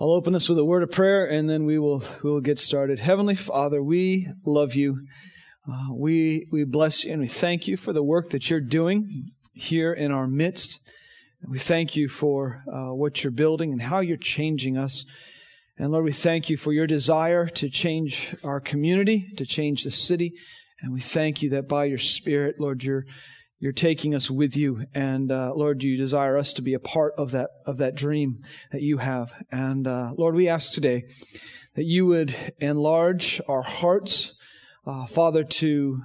I'll open us with a word of prayer, and then we will get started. Heavenly Father, we love you. We bless you, and we thank you for the work that you're doing here in our midst. We thank you for what you're building and how you're changing us. And Lord, we thank you for your desire to change our community, to change the city. And we thank you that by your Spirit, Lord, you're taking us with you. And Lord, you desire us to be a part of that dream that you have. And Lord, we ask today that you would enlarge our hearts, Father, to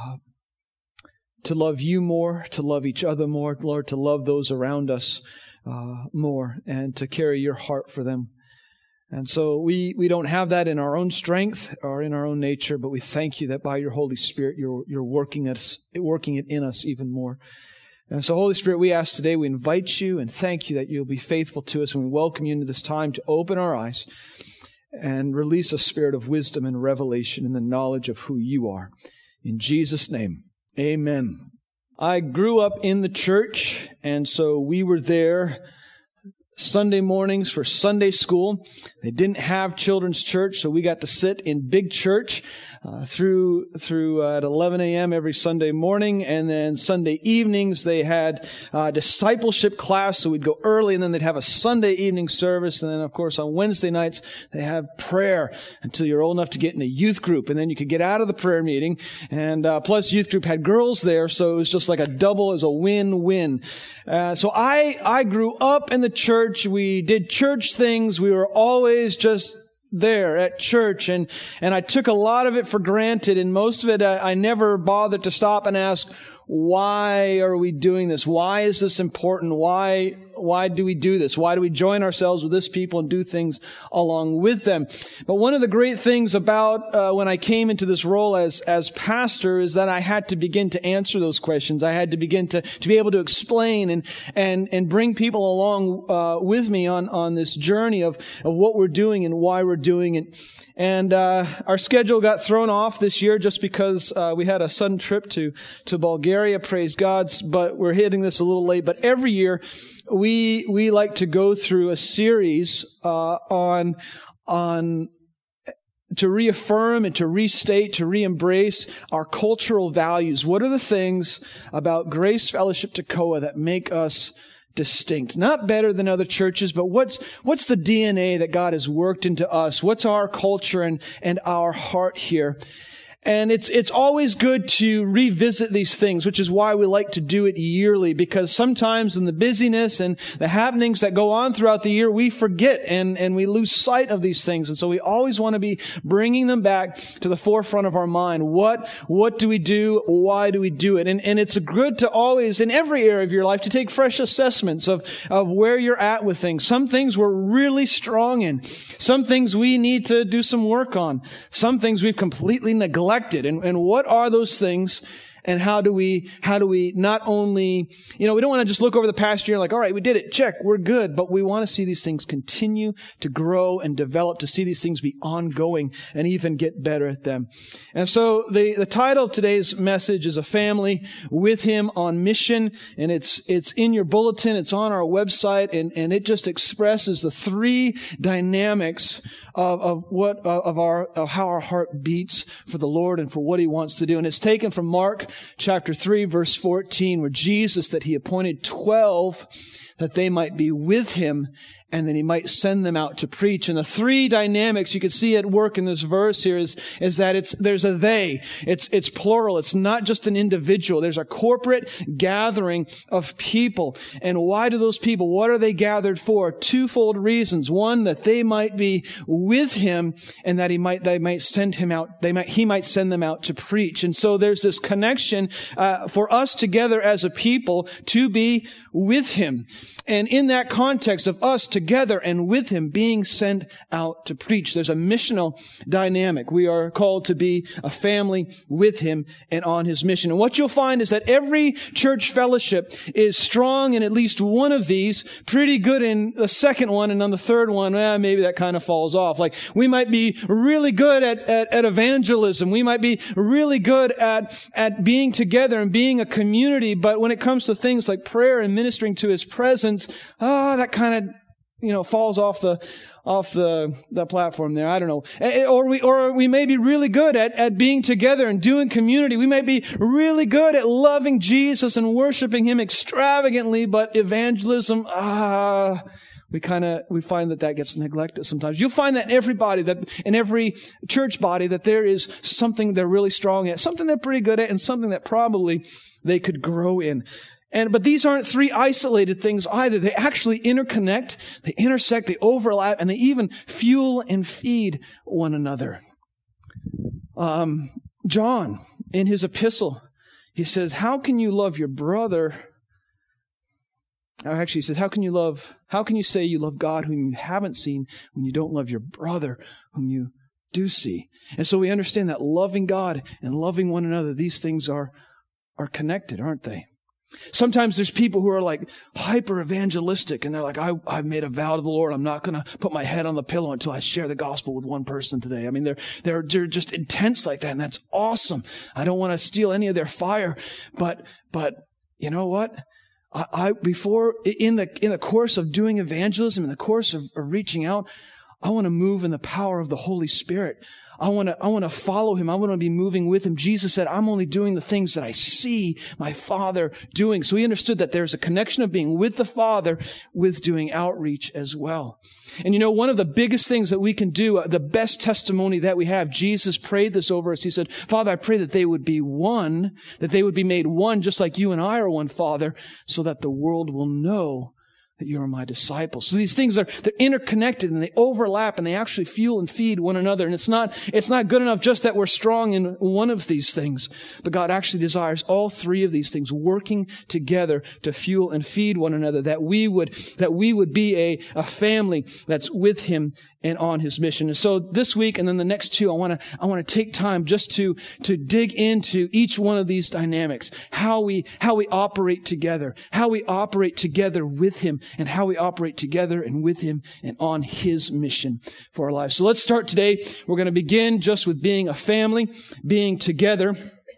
love you more, to love each other more, Lord, to love those around us more, and to carry your heart for them. And so we don't have that in our own strength or in our own nature, but we thank you that by your Holy Spirit, you're working it in us even more. And so, Holy Spirit, we ask today, we invite you and thank you that you'll be faithful to us, and we welcome you into this time to open our eyes and release a spirit of wisdom and revelation in the knowledge of who you are. In Jesus' name, amen. I grew up in the church, and so we were there Sunday mornings for Sunday school. They didn't have children's church, so we got to sit in big church through at 11 a.m. every Sunday morning, and then Sunday evenings they had discipleship class, so we'd go early, and then they'd have a Sunday evening service, and then of course on Wednesday nights they have prayer until you're old enough to get in a youth group, and then you could get out of the prayer meeting, and plus youth group had girls there, so it was just like a double, it was a win-win. So I grew up in the church. We did church things. We were always just there at church, and I took a lot of it for granted, and most of it I never bothered to stop and ask, why are we doing this? Why is this important? Why do we do this? Why do we join ourselves with this people and do things along with them? But one of the great things about when I came into this role as pastor is that I had to begin to answer those questions. I had to begin to be able to explain and bring people along with me on this journey of what we're doing and why we're doing it. And our schedule got thrown off this year just because we had a sudden trip to Bulgaria. Praise God, but we're hitting this a little late. But every year we like to go through a series on to reaffirm and to restate, to re-embrace our cultural values. What are the things about Grace Fellowship Toccoa that make us distinct? Not better than other churches, but what's the DNA that God has worked into us? What's our culture and our heart here? And it's always good to revisit these things, which is why we like to do it yearly, because sometimes in the busyness and the happenings that go on throughout the year, we forget and we lose sight of these things. And so we always want to be bringing them back to the forefront of our mind. What do we do? Why do we do it? And it's good to always, in every area of your life, to take fresh assessments of where you're at with things. Some things we're really strong in. Some things we need to do some work on. Some things we've completely neglected. And what are those things? And how do we not only, we don't want to just look over the past year like, all right, we did it, check, we're good. But we want to see these things continue to grow and develop, to see these things be ongoing and even get better at them. And so the title of today's message is A Family with Him on Mission. And it's in your bulletin, it's on our website, and it just expresses the three dynamics of how our heart beats for the Lord and for what He wants to do. And it's taken from Mark chapter 3, verse 14, where Jesus, that He appointed 12 that they might be with Him and then He might send them out to preach. And the three dynamics you can see at work in this verse here is that there's a they. It's plural. It's not just an individual. There's a corporate gathering of people. And why do those people, what are they gathered for? Twofold reasons. One, that they might be with Him, and that He might send Him out. He might send them out to preach. And so there's this connection for us together as a people to be with Him. And in that context of us together and with Him being sent out to preach, there's a missional dynamic. We are called to be a family with Him and on His mission. And what you'll find is that every church fellowship is strong in at least one of these, pretty good in the second one, and on the third one, maybe that kind of falls off. Like, we might be really good at evangelism. We might be really good at being together and being a community, but when it comes to things like prayer and ministering to His presence, that kind of falls off the platform there. I don't know. Or we may be really good at being together and doing community. We may be really good at loving Jesus and worshiping Him extravagantly, but evangelism, we find that gets neglected sometimes. You'll find that in every church body, that there is something they're really strong at, something they're pretty good at, and something that probably they could grow in. But these aren't three isolated things either. They actually interconnect, they intersect, they overlap, and they even fuel and feed one another. John, in his epistle, he says, how can you love your brother? Actually, he says, how can you say you love God whom you haven't seen when you don't love your brother whom you do see? And so we understand that loving God and loving one another, these things are connected, aren't they? Sometimes there's people who are like hyper evangelistic, and they're like, I've made a vow to the Lord. I'm not going to put my head on the pillow until I share the gospel with one person today. I mean, they're just intense like that, and that's awesome. I don't want to steal any of their fire, but you know what? In the course of doing evangelism, in the course of reaching out, I want to move in the power of the Holy Spirit. I want to follow Him. I want to be moving with Him. Jesus said, I'm only doing the things that I see my Father doing. So He understood that there's a connection of being with the Father with doing outreach as well. And one of the biggest things that we can do, the best testimony that we have, Jesus prayed this over us. He said, Father, I pray that they would be one, that they would be made one just like you and I are one, Father, so that the world will know that you are my disciples. So these things they're interconnected, and they overlap, and they actually fuel and feed one another. And it's not good enough just that we're strong in one of these things, but God actually desires all three of these things working together to fuel and feed one another, that we would be a family that's with Him and on His mission. And so this week and then the next two, I want to take time just to dig into each one of these dynamics, how we operate together with Him, and how we operate together and with Him and on His mission for our lives. So let's start today. We're going to begin just with being a family, being together.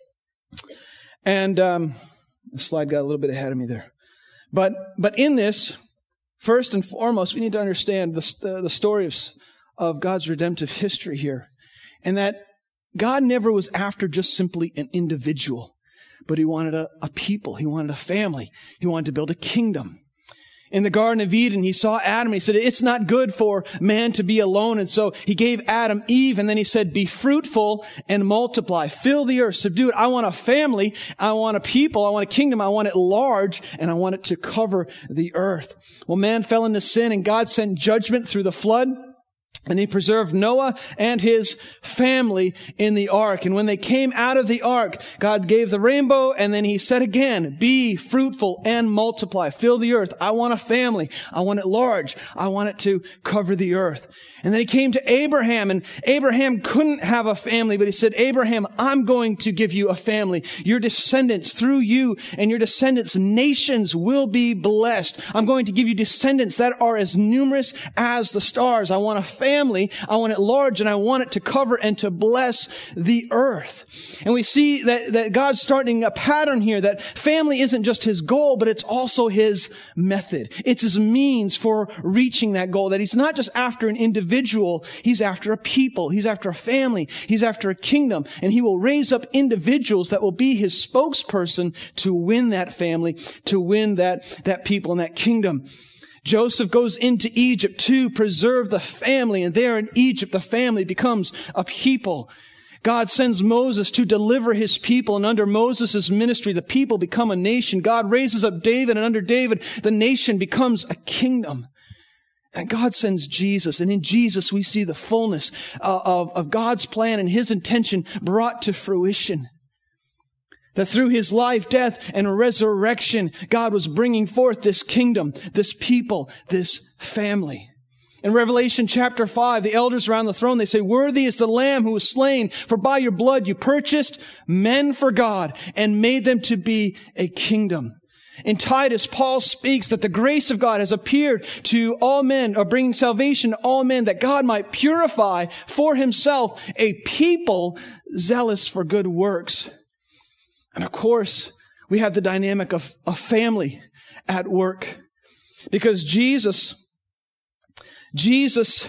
And the slide got a little bit ahead of me there. But in this, first and foremost, we need to understand the story of God's redemptive history here. And that God never was after just simply an individual, but He wanted a people. He wanted a family. He wanted to build a kingdom. In the Garden of Eden, He saw Adam, and He said, it's not good for man to be alone. And so He gave Adam Eve, and then He said, be fruitful and multiply. Fill the earth, subdue it. I want a family. I want a people. I want a kingdom. I want it large, and I want it to cover the earth. Well, man fell into sin, and God sent judgment through the flood. And He preserved Noah and his family in the ark. And when they came out of the ark, God gave the rainbow, and then He said again, be fruitful and multiply. Fill the earth. I want a family. I want it large. I want it to cover the earth. And then He came to Abraham, and Abraham couldn't have a family, but He said, Abraham, I'm going to give you a family. Your descendants, through you and your descendants, nations will be blessed. I'm going to give you descendants that are as numerous as the stars. I want a family. I want it large, and I want it to cover and to bless the earth. And we see that God's starting a pattern here, that family isn't just His goal, but it's also His method. It's His means for reaching that goal, that He's not just after an individual. He's after a people. He's after a family. He's after a kingdom. And He will raise up individuals that will be His spokesperson to win that family, to win that people and that kingdom. Joseph goes into Egypt to preserve the family. And there in Egypt, the family becomes a people. God sends Moses to deliver His people, and under Moses' ministry, the people become a nation. God raises up David, and under David, the nation becomes a kingdom. And God sends Jesus, and in Jesus we see the fullness of God's plan and His intention brought to fruition. That through His life, death, and resurrection, God was bringing forth this kingdom, this people, this family. In Revelation chapter 5, the elders around the throne, they say, worthy is the Lamb who was slain, for by your blood you purchased men for God and made them to be a kingdom. In Titus, Paul speaks that the grace of God has appeared to all men, or bringing salvation to all men, that God might purify for Himself a people zealous for good works. And of course, we have the dynamic of a family at work, because Jesus Jesus,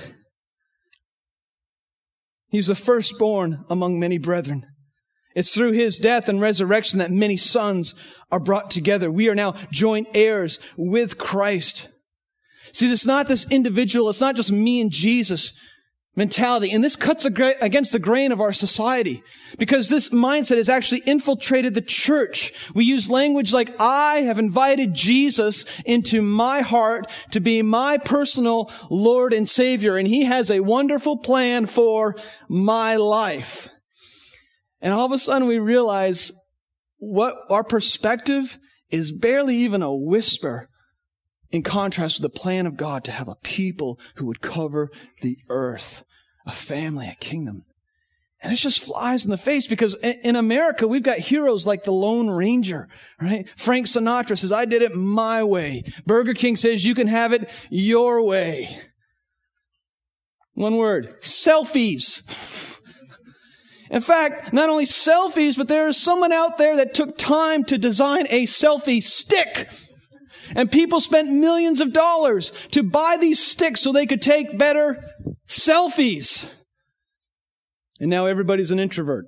He's the firstborn among many brethren. It's through His death and resurrection that many sons are brought together. We are now joint heirs with Christ. See, it's not this individual, it's not just me and Jesus mentality. And this cuts against the grain of our society because this mindset has actually infiltrated the church. We use language like, I have invited Jesus into my heart to be my personal Lord and Savior, and He has a wonderful plan for my life. And all of a sudden we realize what our perspective is barely even a whisper in contrast to the plan of God to have a people who would cover the earth, a family, a kingdom. And this just flies in the face because in America, we've got heroes like the Lone Ranger, right? Frank Sinatra says, I did it my way. Burger King says, you can have it your way. One word, selfies. In fact, not only selfies, but there is someone out there that took time to design a selfie stick. And people spent millions of dollars to buy these sticks so they could take better selfies. And now everybody's an introvert.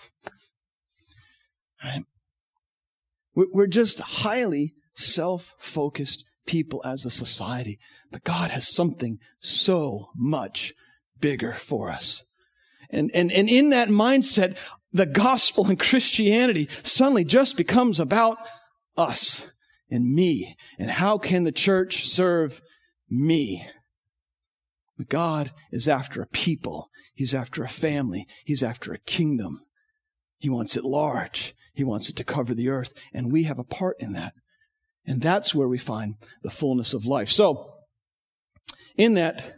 Right? We're just highly self-focused people as a society. But God has something so much bigger for us. And in that mindset, the gospel and Christianity suddenly just becomes about us and me. And how can the church serve me? But God is after a people. He's after a family. He's after a kingdom. He wants it large. He wants it to cover the earth. And we have a part in that. And that's where we find the fullness of life. So, in that,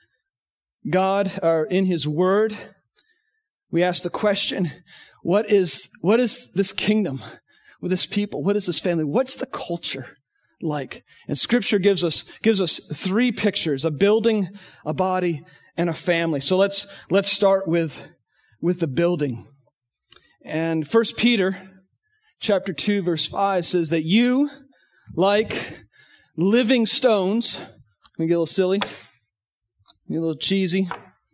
God, in His Word, we ask the question, what is this kingdom with this people? What is this family? What's the culture like? And Scripture gives us three pictures: a building, a body, and a family. So let's start with the building. And 1 Peter chapter 2, verse 5 says that you, like living stones, let me get a little silly, get a little cheesy,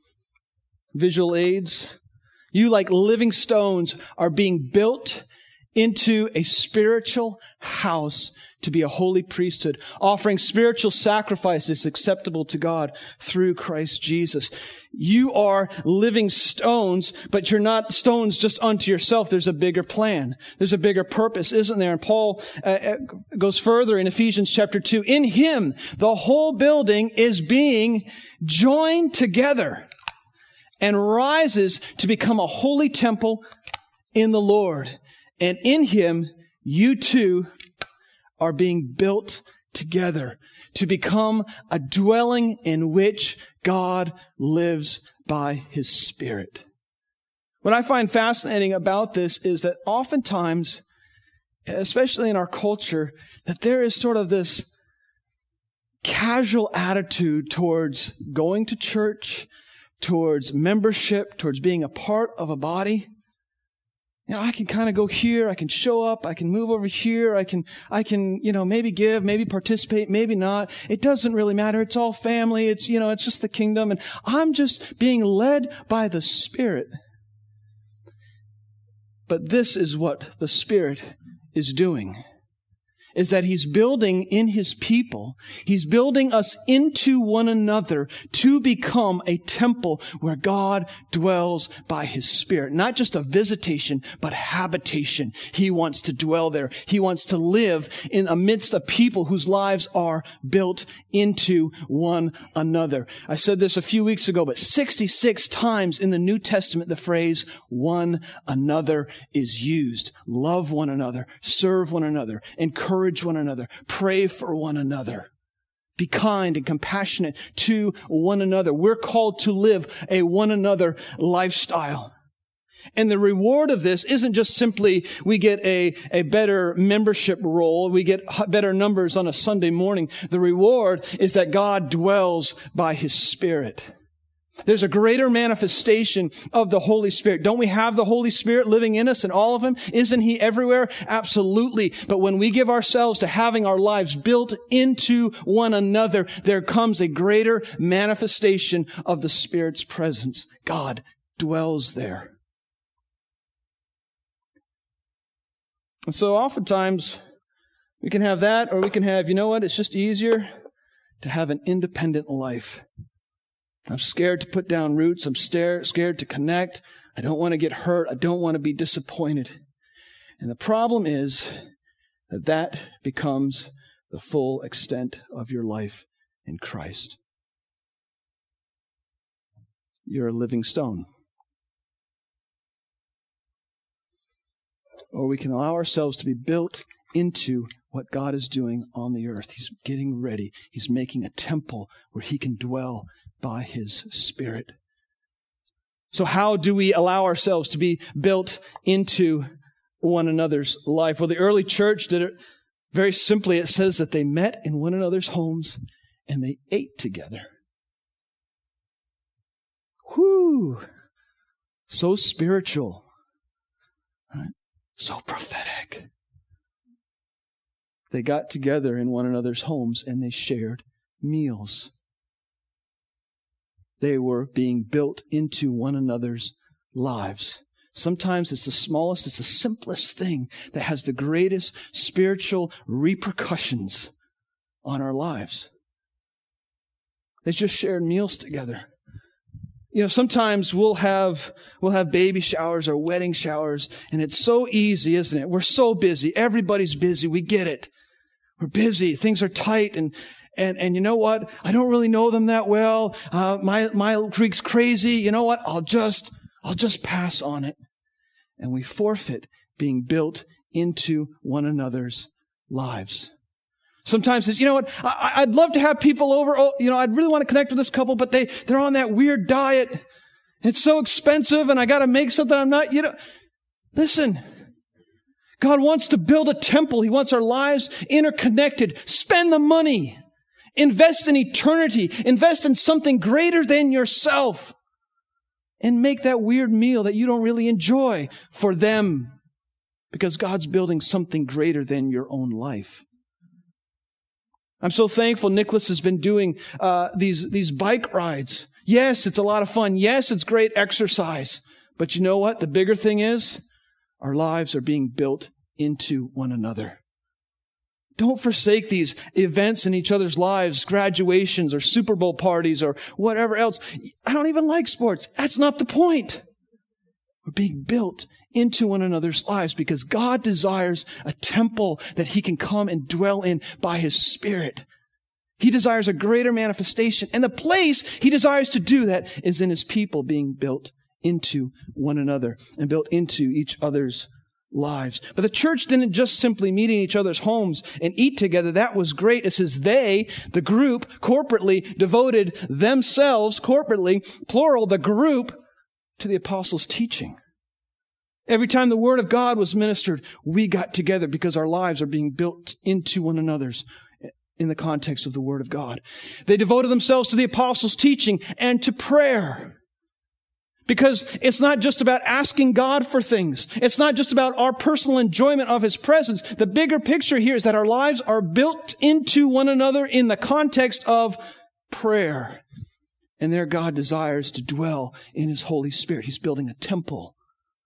visual aids. You, like living stones, are being built into a spiritual house to be a holy priesthood, offering spiritual sacrifices acceptable to God through Christ Jesus. You are living stones, but you're not stones just unto yourself. There's a bigger plan. There's a bigger purpose, isn't there? And Paul goes further in Ephesians chapter 2. In Him, the whole building is being joined together and rises to become a holy temple in the Lord. And in Him, you too are being built together to become a dwelling in which God lives by His Spirit. What I find fascinating about this is that oftentimes, especially in our culture, that there is sort of this casual attitude towards going to church, towards membership, towards being a part of a body. You know, I can kind of go here, I can show up, I can move over here, I can, maybe give, maybe participate, maybe not. It doesn't really matter. It's all family. It's just the kingdom. And I'm just being led by the Spirit. But this is what the Spirit is doing, is that He's building in His people. He's building us into one another to become a temple where God dwells by His Spirit. Not just a visitation, but habitation. He wants to dwell there. He wants to live in amidst a people whose lives are built into one another. I said this a few weeks ago, but 66 times in the New Testament, the phrase one another is used. Love one another, serve one another, encourage one another, pray for one another. Be kind and compassionate to one another. We're called to live a one another lifestyle. And the reward of this isn't just simply we get a better membership roll, we get better numbers on a Sunday morning. The reward is that God dwells by His Spirit. There's a greater manifestation of the Holy Spirit. Don't we have the Holy Spirit living in us and all of Him? Isn't He everywhere? Absolutely. But when we give ourselves to having our lives built into one another, there comes a greater manifestation of the Spirit's presence. God dwells there. And so oftentimes we can have that, or we can have, you know what, it's just easier to have an independent life. I'm scared to put down roots. I'm scared to connect. I don't want to get hurt. I don't want to be disappointed. And the problem is that becomes the full extent of your life in Christ. You're a living stone. Or we can allow ourselves to be built into what God is doing on the earth. He's getting ready. He's making a temple where He can dwell by His Spirit. So how do we allow ourselves to be built into one another's life? Well, the early church did it very simply. It says that they met in one another's homes and they ate together. Whew! So spiritual. Right? So prophetic. They got together in one another's homes and they shared meals. They were being built into one another's lives. Sometimes it's the smallest, it's the simplest thing that has the greatest spiritual repercussions on our lives. They just shared meals together. You know, sometimes we'll have baby showers or wedding showers, and it's so easy, isn't it? We're so busy. Everybody's busy. We get it. We're busy. Things are tight, and you know what? I don't really know them that well. My Greek's crazy. You know what? I'll just pass on it. And we forfeit being built into one another's lives. Sometimes it's, you know what? I'd love to have people over. Oh, you know, I'd really want to connect with this couple, but they're on that weird diet. It's so expensive and I got to make something I'm not, listen. God wants to build a temple. He wants our lives interconnected. Spend the money. Invest in eternity. Invest in something greater than yourself. And make that weird meal that you don't really enjoy for them. Because God's building something greater than your own life. I'm so thankful Nicholas has been doing these bike rides. Yes, it's a lot of fun. Yes, it's great exercise. But you know what? The bigger thing is, our lives are being built into one another. Don't forsake these events in each other's lives, graduations or Super Bowl parties or whatever else. I don't even like sports. That's not the point. We're being built into one another's lives because God desires a temple that He can come and dwell in by His Spirit. He desires a greater manifestation. And the place He desires to do that is in His people being built into one another and built into each other's lives. But the church didn't just simply meet in each other's homes and eat together. That was great. It says they, the group, corporately devoted themselves, corporately, plural, the group, to the apostles' teaching. Every time the Word of God was ministered, we got together because our lives are being built into one another's in the context of the Word of God. They devoted themselves to the apostles' teaching and to prayer. Because it's not just about asking God for things. It's not just about our personal enjoyment of His presence. The bigger picture here is that our lives are built into one another in the context of prayer. And there God desires to dwell in His Holy Spirit. He's building a temple.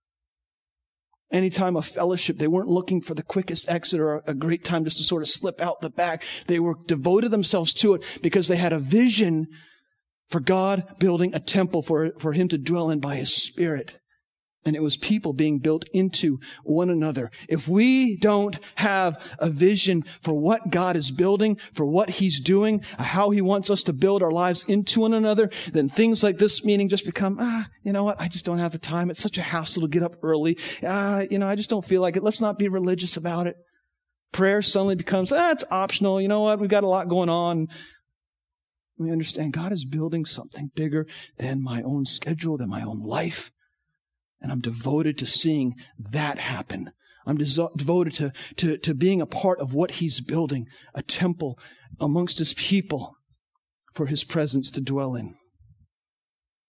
Anytime of fellowship, they weren't looking for the quickest exit or a great time just to sort of slip out the back. They were devoted themselves to it because they had a vision for God building a temple for Him to dwell in by His Spirit. And it was people being built into one another. If we don't have a vision for what God is building, for what He's doing, how He wants us to build our lives into one another, then things like this meeting just become, you know what? I just don't have the time. It's such a hassle to get up early. I just don't feel like it. Let's not be religious about it. Prayer suddenly becomes, it's optional. You know what? We've got a lot going on. We understand God is building something bigger than my own schedule, than my own life. And I'm devoted to seeing that happen. I'm devoted to being a part of what He's building, a temple amongst His people for His presence to dwell in.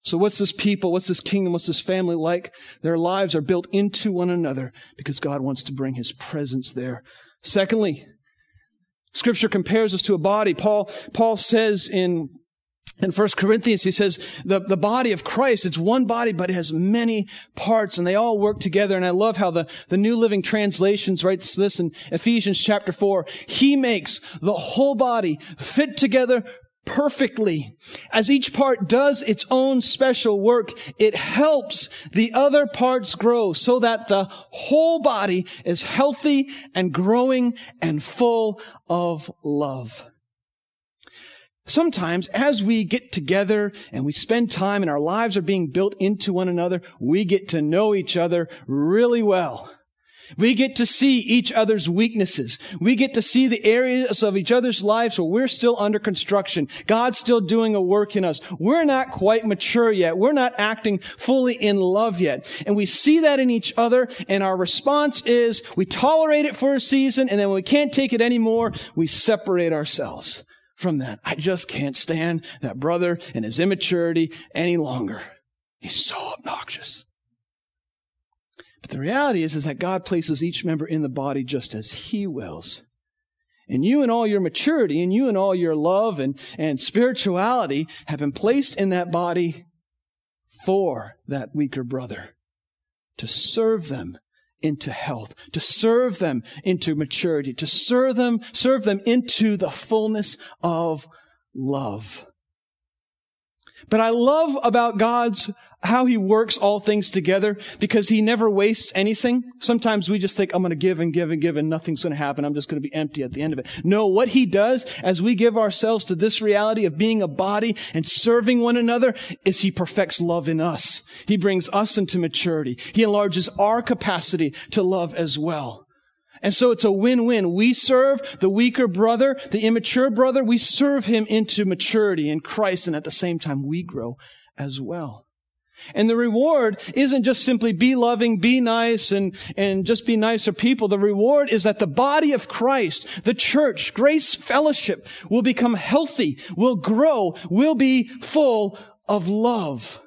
So what's this people, what's this kingdom, what's this family like? Their lives are built into one another because God wants to bring his presence there. Secondly, Scripture compares us to a body. Paul says in 1 Corinthians, he says, the body of Christ, it's one body, but it has many parts, and they all work together. And I love how the New Living Translations writes this in Ephesians chapter 4. He makes the whole body fit together perfectly. As each part does its own special work, it helps the other parts grow so that the whole body is healthy and growing and full of love. Sometimes as we get together and we spend time and our lives are being built into one another, we get to know each other really well. We get to see each other's weaknesses. We get to see the areas of each other's lives where we're still under construction. God's still doing a work in us. We're not quite mature yet. We're not acting fully in love yet. And we see that in each other, and our response is we tolerate it for a season, and then when we can't take it anymore, we separate ourselves from that. I just can't stand that brother and his immaturity any longer. He's so obnoxious. But the reality is that God places each member in the body just as he wills. And you and all your maturity and you and all your love and spirituality have been placed in that body for that weaker brother, to serve them into health, to serve them into maturity, to serve them into the fullness of love. But I love about how he works all things together because he never wastes anything. Sometimes we just think, I'm going to give and give and give and nothing's going to happen. I'm just going to be empty at the end of it. No, what he does as we give ourselves to this reality of being a body and serving one another is he perfects love in us. He brings us into maturity. He enlarges our capacity to love as well. And so it's a win-win. We serve the weaker brother, the immature brother. We serve him into maturity in Christ, and at the same time, we grow as well. And the reward isn't just simply be loving, be nice, and just be nicer people. The reward is that the body of Christ, the church, Grace Fellowship, will become healthy, will grow, will be full of love.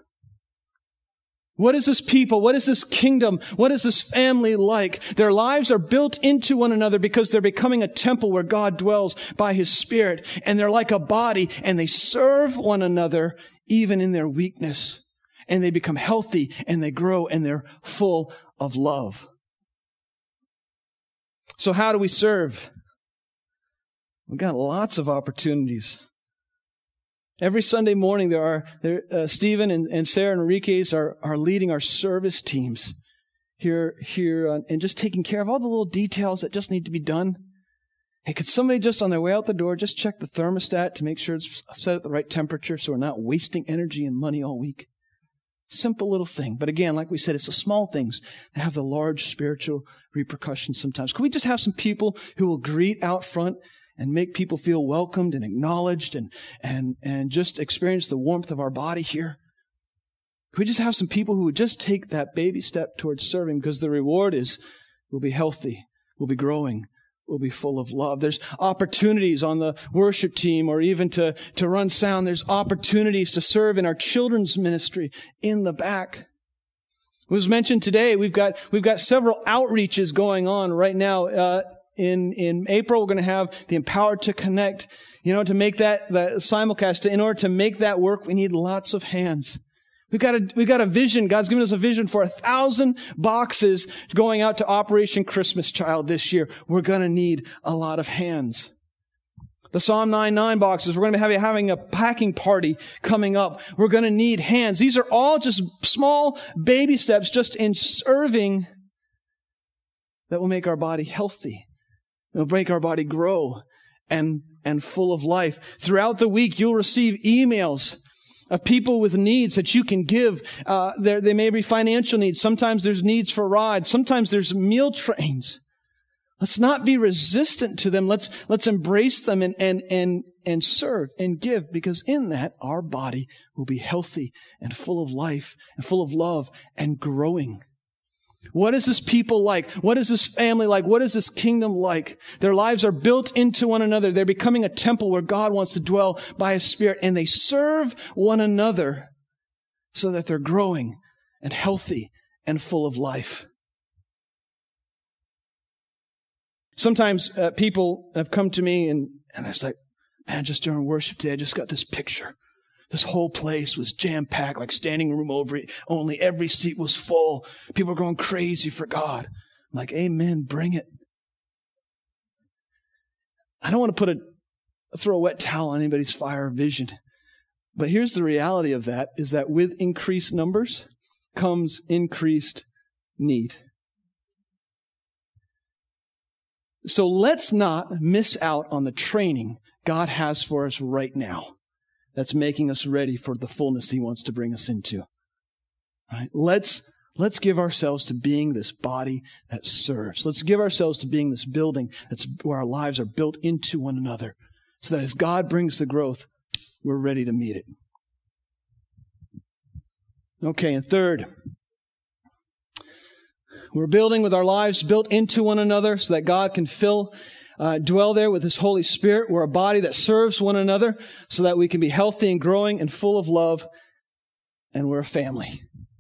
What is this people? What is this kingdom? What is this family like? Their lives are built into one another because they're becoming a temple where God dwells by his Spirit. And they're like a body and they serve one another even in their weakness. And they become healthy and they grow and they're full of love. So how do we serve? We've got lots of opportunities. Every Sunday morning, Stephen and Sarah Enriquez are leading our service teams here, and just taking care of all the little details that just need to be done. Hey, could somebody just on their way out the door just check the thermostat to make sure it's set at the right temperature so we're not wasting energy and money all week? Simple little thing. But again, like we said, it's the small things that have the large spiritual repercussions sometimes. Could we just have some people who will greet out front and make people feel welcomed and acknowledged and just experience the warmth of our body here? Could we just have some people who would just take that baby step towards serving, because the reward is we'll be healthy, we'll be growing, we'll be full of love. There's opportunities on the worship team or even to run sound. There's opportunities to serve in our children's ministry in the back. It was mentioned today, we've got several outreaches going on right now. In April, we're going to have the Empowered to Connect. To make that simulcast, in order to make that work, we need lots of hands. We've got a vision. God's given us a vision for 1,000 boxes going out to Operation Christmas Child this year. We're going to need a lot of hands. The Psalm 99 boxes, we're going to be having a packing party coming up. We're going to need hands. These are all just small baby steps just in serving that will make our body healthy. It'll make our body grow and full of life. Throughout the week, you'll receive emails of people with needs that you can give. They may be financial needs. Sometimes there's needs for rides. Sometimes there's meal trains. Let's not be resistant to them. Let's embrace them and serve and give, because in that, our body will be healthy and full of life and full of love and growing. What is this people like? What is this family like? What is this kingdom like? Their lives are built into one another. They're becoming a temple where God wants to dwell by His Spirit, and they serve one another so that they're growing and healthy and full of life. Sometimes people have come to me and they're like, man, just during worship today, I just got this picture. This whole place was jam-packed, like standing room only. Every seat was full. People were going crazy for God. I'm like, amen, bring it. I don't want to throw a wet towel on anybody's fire or vision. But here's the reality of that, is that with increased numbers comes increased need. So let's not miss out on the training God has for us right now that's making us ready for the fullness He wants to bring us into. Right? Let's give ourselves to being this body that serves. Let's give ourselves to being this building that's where our lives are built into one another, so that as God brings the growth, we're ready to meet it. Okay, and third, we're building with our lives built into one another so that God can dwell there with His Holy Spirit. We're a body that serves one another so that we can be healthy and growing and full of love, and we're a family.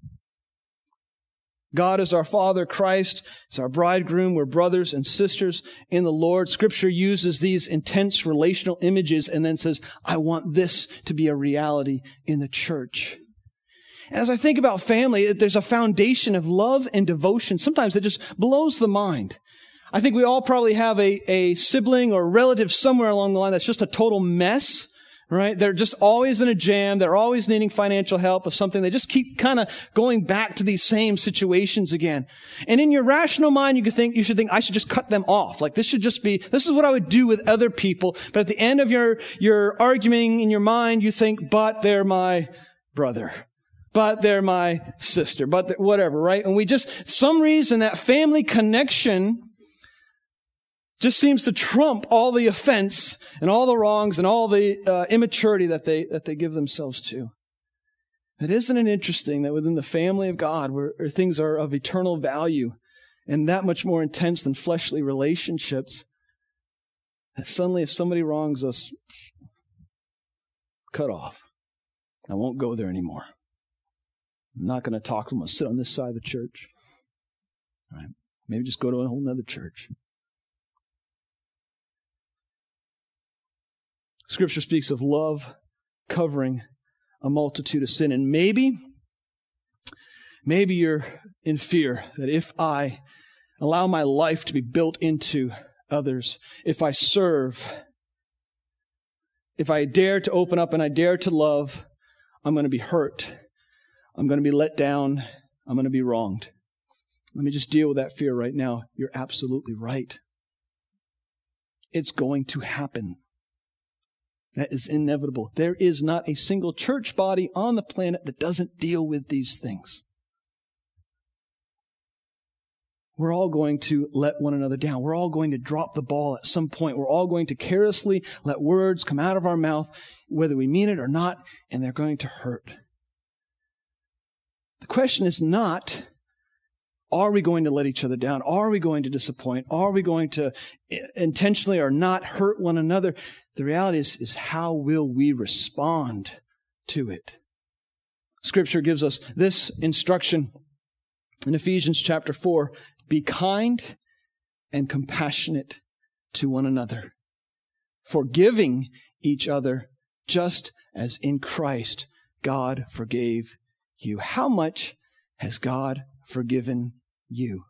God is our Father, Christ is our bridegroom. We're brothers and sisters in the Lord. Scripture uses these intense relational images and then says, I want this to be a reality in the church. As I think about family, there's a foundation of love and devotion. Sometimes it just blows the mind. I think we all probably have a sibling or relative somewhere along the line that's just a total mess, right? They're just always in a jam. They're always needing financial help of something. They just keep kind of going back to these same situations again. And in your rational mind, you should think, I should just cut them off. Like this is what I would do with other people. But at the end of your arguing in your mind, you think, but they're my brother. But they're my sister. But whatever, right? And some reason that family connection just seems to trump all the offense and all the wrongs and all the immaturity that they give themselves to. Isn't it interesting that within the family of God, where things are of eternal value and that much more intense than fleshly relationships, that suddenly if somebody wrongs us, cut off. I won't go there anymore. I'm not going to talk to them. I'll sit on this side of the church. All right. Maybe just go to a whole other church. Scripture speaks of love covering a multitude of sin. And maybe you're in fear that if I allow my life to be built into others, if I serve, if I dare to open up and I dare to love, I'm going to be hurt. I'm going to be let down. I'm going to be wronged. Let me just deal with that fear right now. You're absolutely right. It's going to happen. That is inevitable. There is not a single church body on the planet that doesn't deal with these things. We're all going to let one another down. We're all going to drop the ball at some point. We're all going to carelessly let words come out of our mouth, whether we mean it or not, and they're going to hurt. The question is not, are we going to let each other down? Are we going to disappoint? Are we going to intentionally or not hurt one another? The reality is how will we respond to it? Scripture gives us this instruction in Ephesians chapter 4. Be kind and compassionate to one another, forgiving each other just as in Christ God forgave you. How much has God forgiven you?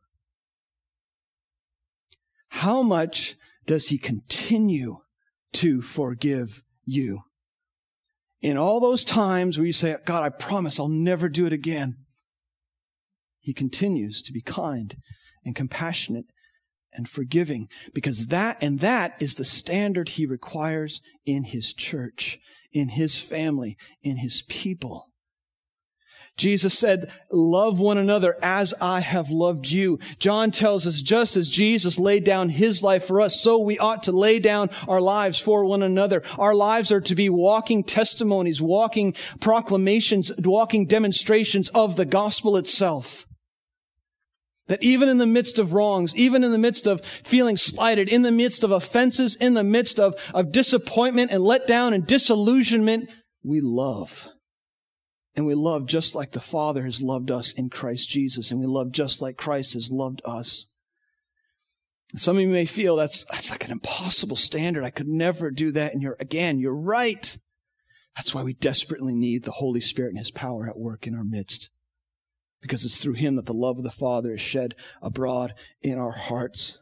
How much does He continue to forgive you? In all those times where you say, God, I promise I'll never do it again, He continues to be kind and compassionate and forgiving, because that is the standard He requires in His church, in His family, in His people. Jesus said, love one another as I have loved you. John tells us, just as Jesus laid down His life for us, so we ought to lay down our lives for one another. Our lives are to be walking testimonies, walking proclamations, walking demonstrations of the gospel itself. That even in the midst of wrongs, even in the midst of feeling slighted, in the midst of offenses, in the midst of disappointment and letdown and disillusionment, we love. And we love just like the Father has loved us in Christ Jesus. And we love just like Christ has loved us. Some of you may feel that's like an impossible standard. I could never do that. And you're right. That's why we desperately need the Holy Spirit and His power at work in our midst. Because it's through Him that the love of the Father is shed abroad in our hearts.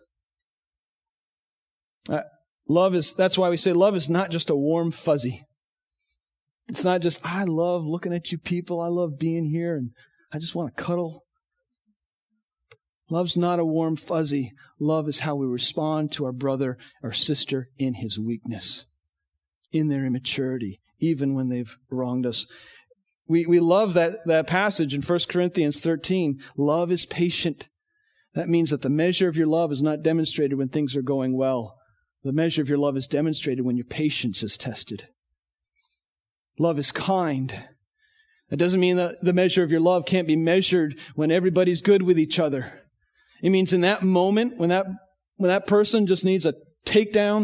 That's why we say love is not just a warm fuzzy. It's not just, I love looking at you people. I love being here and I just want to cuddle. Love's not a warm fuzzy. Love is how we respond to our brother or sister in his weakness, in their immaturity, even when they've wronged us. We love that passage in 1 Corinthians 13. Love is patient. That means that the measure of your love is not demonstrated when things are going well. The measure of your love is demonstrated when your patience is tested. Love is kind. That doesn't mean that the measure of your love can't be measured when everybody's good with each other. It means in that moment, when that person just needs a takedown,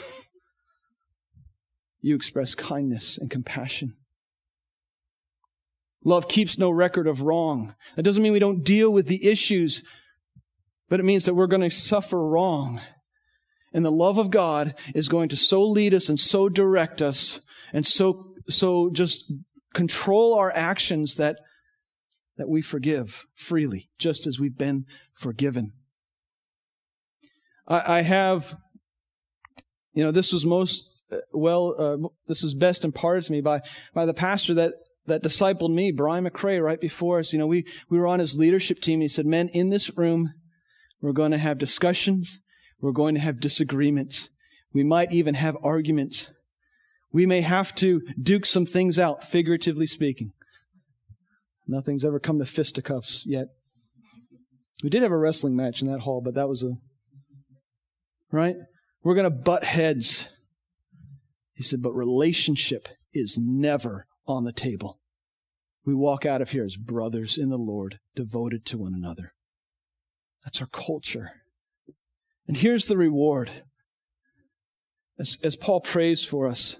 you express kindness and compassion. Love keeps no record of wrong. That doesn't mean we don't deal with the issues, but it means that we're going to suffer wrong. And the love of God is going to so lead us and so direct us and so just control our actions that we forgive freely, just as we've been forgiven. I have, this was this was best imparted to me by the pastor that discipled me, Brian McRae, right before us. We were on his leadership team. And he said, men, in this room, we're going to have discussions. We're going to have disagreements. We might even have arguments. We may have to duke some things out, figuratively speaking. Nothing's ever come to fisticuffs yet. We did have a wrestling match in that hall, but that was right? We're going to butt heads. He said, but relationship is never on the table. We walk out of here as brothers in the Lord, devoted to one another. That's our culture. And here's the reward. As Paul prays for us,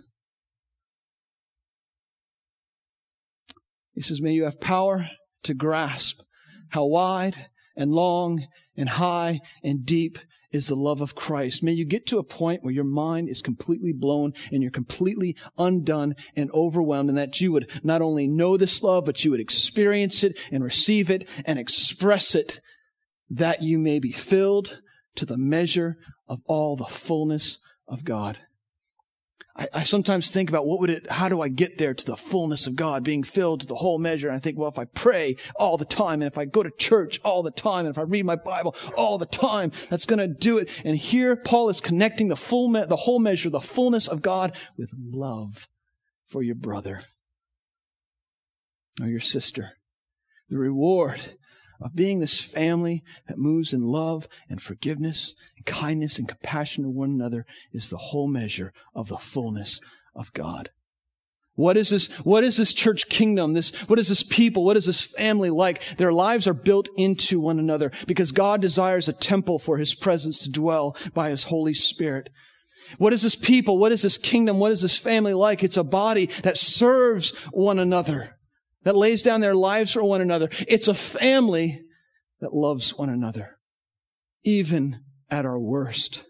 he says, may you have power to grasp how wide and long and high and deep is the love of Christ. May you get to a point where your mind is completely blown and you're completely undone and overwhelmed, and that you would not only know this love, but you would experience it and receive it and express it, that you may be filled to the measure of all the fullness of God. I sometimes think about how do I get there to the fullness of God, being filled to the whole measure? And I think, well, if I pray all the time, and if I go to church all the time, and if I read my Bible all the time, that's going to do it. And here Paul is connecting the whole measure, the fullness of God, with love for your brother or your sister. The reward of being this family that moves in love and forgiveness and kindness and compassion to one another is the whole measure of the fullness of God. What is this church kingdom? What is this people? What is this family like? Their lives are built into one another because God desires a temple for His presence to dwell by His Holy Spirit. What is this people? What is this kingdom? What is this family like? It's a body that serves one another, that lays down their lives for one another. It's a family that loves one another, even at our worst.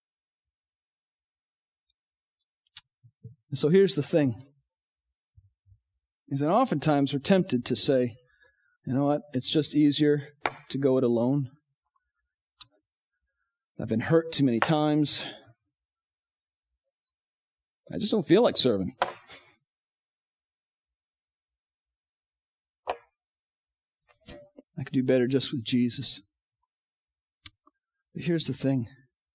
And so here's the thing, is that oftentimes we're tempted to say, you know what, it's just easier to go it alone. I've been hurt too many times. I just don't feel like serving. I could do better just with Jesus. But here's the thing.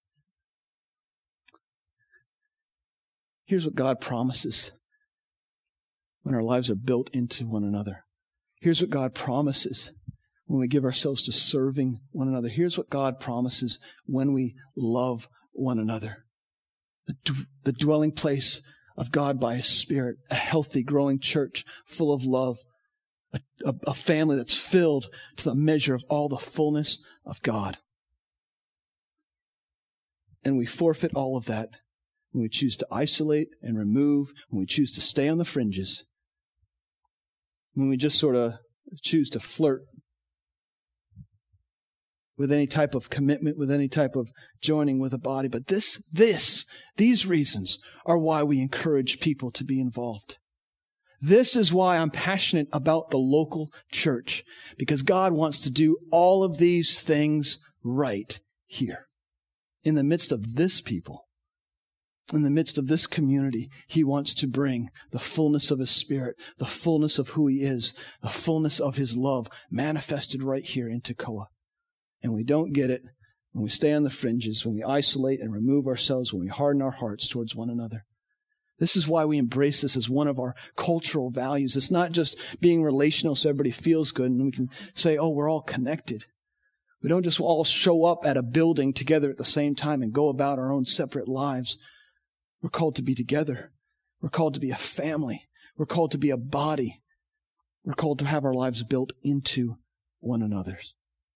Here's what God promises when our lives are built into one another. Here's what God promises when we give ourselves to serving one another. Here's what God promises when we love one another. The dwelling place of God by His Spirit, a healthy, growing church full of love, a family that's filled to the measure of all the fullness of God. And we forfeit all of that when we choose to isolate and remove, when we choose to stay on the fringes. when we just sort of choose to flirt with any type of commitment, with any type of joining with a body. But these reasons are why we encourage people to be involved. This is why I'm passionate about the local church, because God wants to do all of these things right here. In the midst of this people, in the midst of this community, He wants to bring the fullness of His Spirit, the fullness of who He is, the fullness of His love manifested right here in Tekoa. And we don't get it when we stay on the fringes, when we isolate and remove ourselves, when we harden our hearts towards one another. This is why we embrace this as one of our cultural values. It's not just being relational so everybody feels good and we can say, oh, we're all connected. We don't just all show up at a building together at the same time and go about our own separate lives. We're called to be together. We're called to be a family. We're called to be a body. We're called to have our lives built into one another's.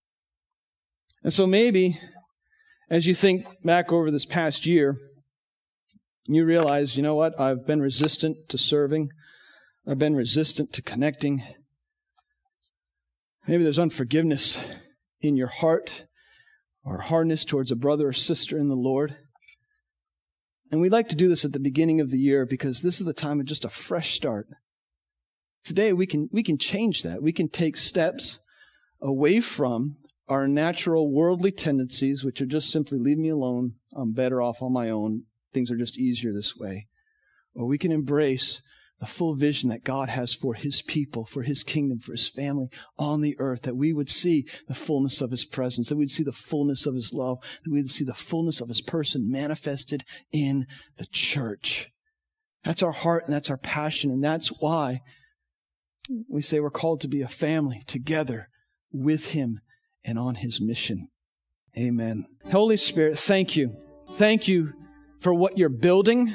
And so maybe as you think back over this past year, you realize, you know what? I've been resistant to serving. I've been resistant to connecting. Maybe there's unforgiveness in your heart or hardness towards a brother or sister in the Lord. And we'd like to do this at the beginning of the year because this is the time of just a fresh start. Today we can change that. We can take steps away from our natural worldly tendencies, which are just simply leave me alone. I'm better off on my own. Things are just easier this way. Or we can embrace the full vision that God has for His people, for His kingdom, for His family on the earth, that we would see the fullness of His presence, that we'd see the fullness of His love, that we'd see the fullness of His person manifested in the church. That's our heart and that's our passion, and that's why we say we're called to be a family together with Him and on His mission. Amen. Holy Spirit, thank you. Thank you for what you're building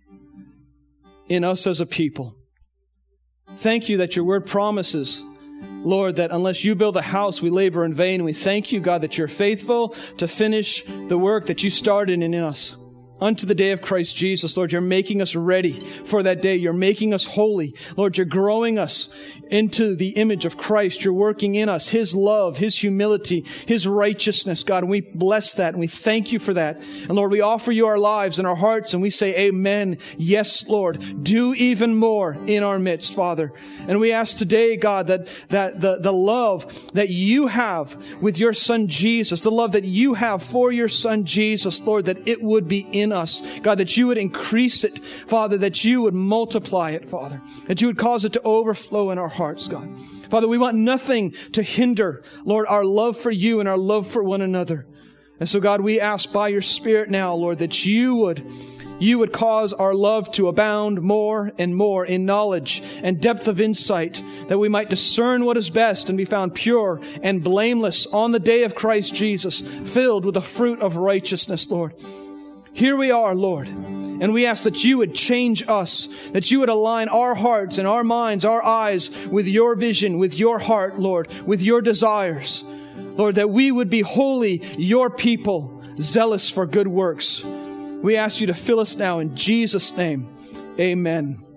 in us as a people. Thank you that your word promises, Lord, that unless you build a house, we labor in vain. And we thank you, God, that you're faithful to finish the work that you started in us. Unto the day of Christ Jesus, Lord, you're making us ready for that day. You're making us holy. Lord, you're growing us into the image of Christ. You're working in us His love, His humility, His righteousness, God. And we bless that and we thank you for that. And Lord, we offer you our lives and our hearts and we say, amen. Yes, Lord, do even more in our midst, Father. And we ask today, God, that the love that you have with your Son Jesus, the love that you have for your Son Jesus, Lord, that it would be in us, God, that you would increase it, Father, that you would multiply it, Father, that you would cause it to overflow in our hearts, God. Father, we want nothing to hinder, Lord, our love for you and our love for one another. And so, God, we ask by your Spirit now, Lord, that you would cause our love to abound more and more in knowledge and depth of insight, that we might discern what is best and be found pure and blameless on the day of Christ Jesus, filled with the fruit of righteousness, Lord. Here we are, Lord, and we ask that you would change us, that you would align our hearts and our minds, our eyes with your vision, with your heart, Lord, with your desires. Lord, that we would be holy, your people, zealous for good works. We ask you to fill us now in Jesus' name. Amen.